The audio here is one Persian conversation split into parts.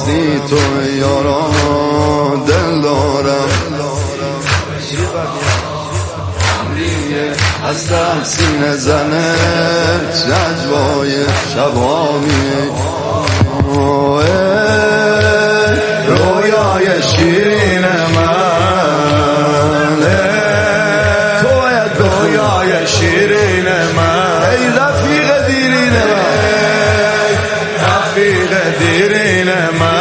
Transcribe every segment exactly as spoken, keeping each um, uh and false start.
هستی تو یارا دل دارم هستم سینه زنه نجوای شبامی رویای شیرین من توی رویای شیرین من ای رفیق دیرین من رفیق دیرین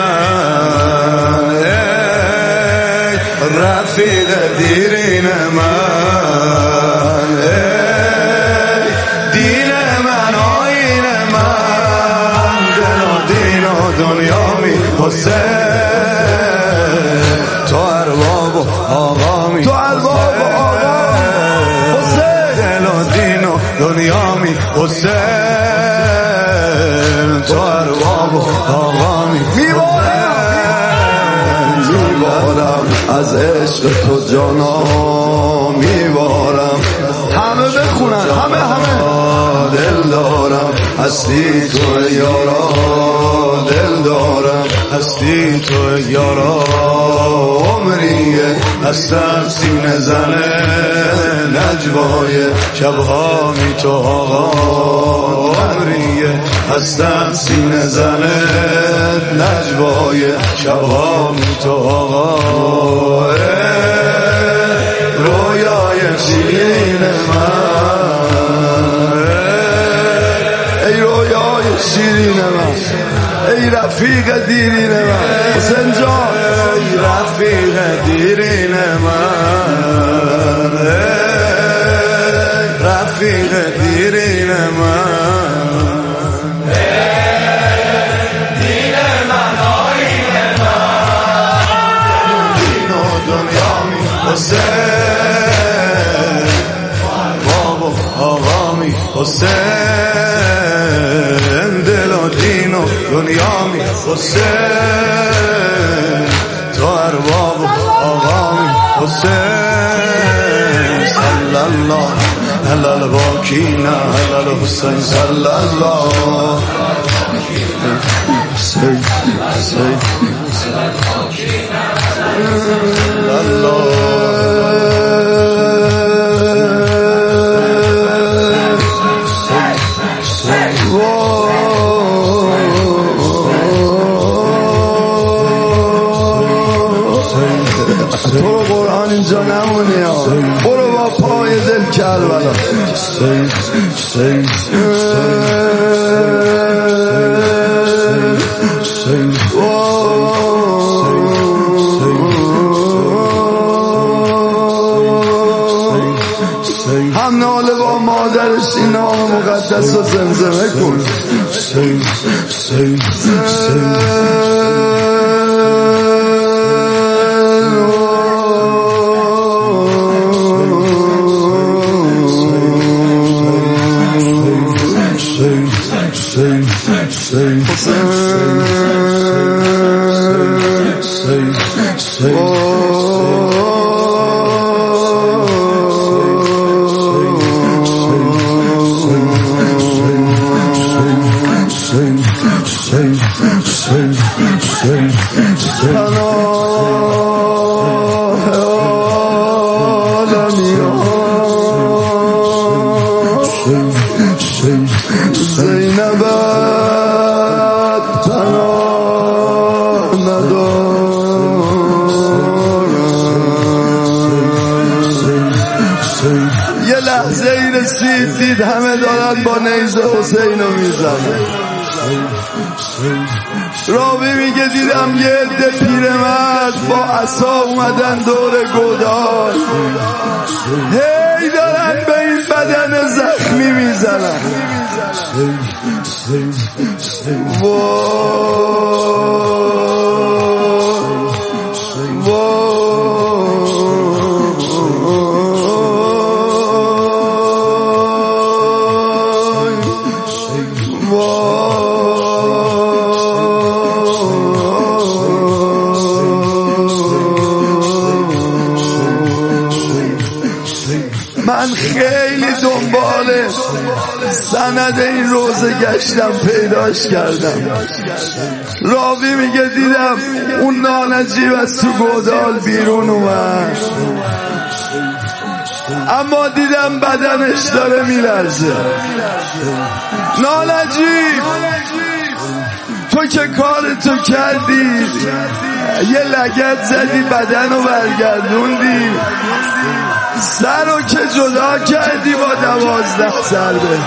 من ای رفیق دیرین من ای دین من آیین من دل و دین و دنیا می حسین تو ارباب و آقا می تو ارباب و آقا حسین دل و دین و دنیا می حسین تو ارباب و آقا می میبارم میبارم از عشق تو جانا میبارم همه بخونن همه همه دل دارم هستی تو یارا دل دارم هستی تو یارا عمریه هستم سینه زنه نجوای شبها می تو آقا عمریه هستم سینه زنه نجوای شبها می تو آقا رویای شیرین من ای رویای شیرین من ای رفیق دیرین من حسین جان ای رفیق دیرین من ای رفیق دیرین من دین من آیین من دین و دنیا می حسین بابا آقا می حسین دل و دین و دنیا می حسین تو ارباب آقا می حسین صلی الله علی الباکین علی الحسین صلی الله حسین حسین الله تو رو قرآن اینجا نمونی ها برو با پای دل کربلا سید سید سید هم ناله با مادرش این نام مقدس رو زمزمه کن سید سید سید زینبت پناه ندارم یه لحظه ای رسید دید همه دارن با نیزه حسین رو میزنن راوی میگه دیدم یه عده پیرمرد با عصا اومدن دور گودال هی دارن به این بدن زخمی میزنن من خیلی دنبال سند این روزه گشتم پیداش کردم. راوی میگه دیدم اون نانجیب از تو گودال بیرون اومد، اما دیدم بدنش داره میلرزه. نانجیب تو که کارتو کردی، یه لگد زدی بدن رو برگردوندی، سر رو که جدا کردی با دوازده ضربه،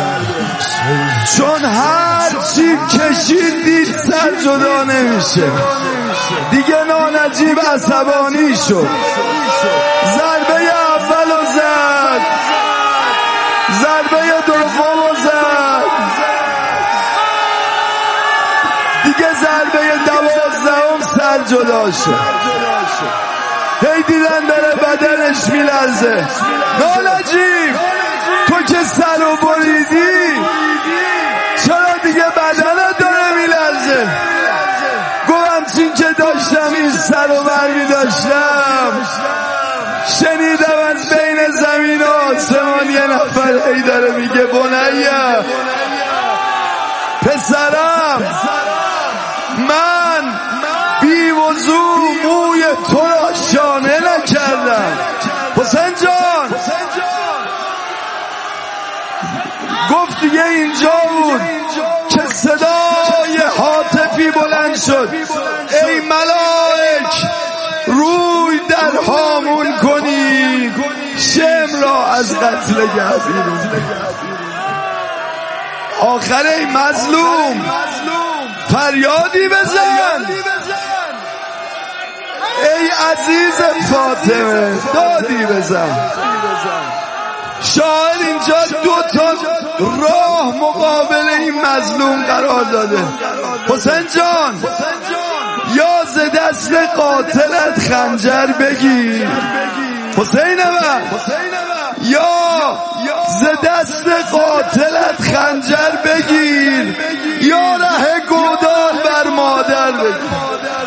چون هر چی کشیدی سر جدا نمیشه. دیگه نانجیب عصبانی شد، ضربه اول رو زد، ضربه دوم رو زد، دیگه ضربه دوازدهم سر جدا شد. هی دیدن داره بدنش میلرزه. نانجیب تو که سر رو بریدی چرا دیگه بدنت داره میلرزه؟ گوهم چین که داشتم این سر رو برمی داشتم، شنیدم از بین زمین و آسمان یه نفر هی داره میگه بنیه پسرم، من بی وضو موی تو را شانه نکردم. حسین جان گفت دیگه اینجا بود که صدای هاتفی بلند شد، ای ملائک روی در هامون کنی، شم را از قتل گردید. آخر ای مظلوم فریادی بزن، ای عزیز فاطمه دادی بزن. شاعر اینجا دو تا راه مقابل این مظلوم قرار داده. حسین جان یا ز دست قاتلت خنجر بگیر، حسین من یا ز دست قاتلت خنجر بگیر، یا ره گودال بر مادر بگیر.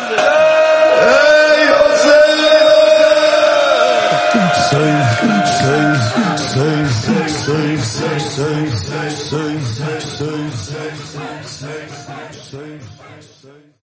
ای حسین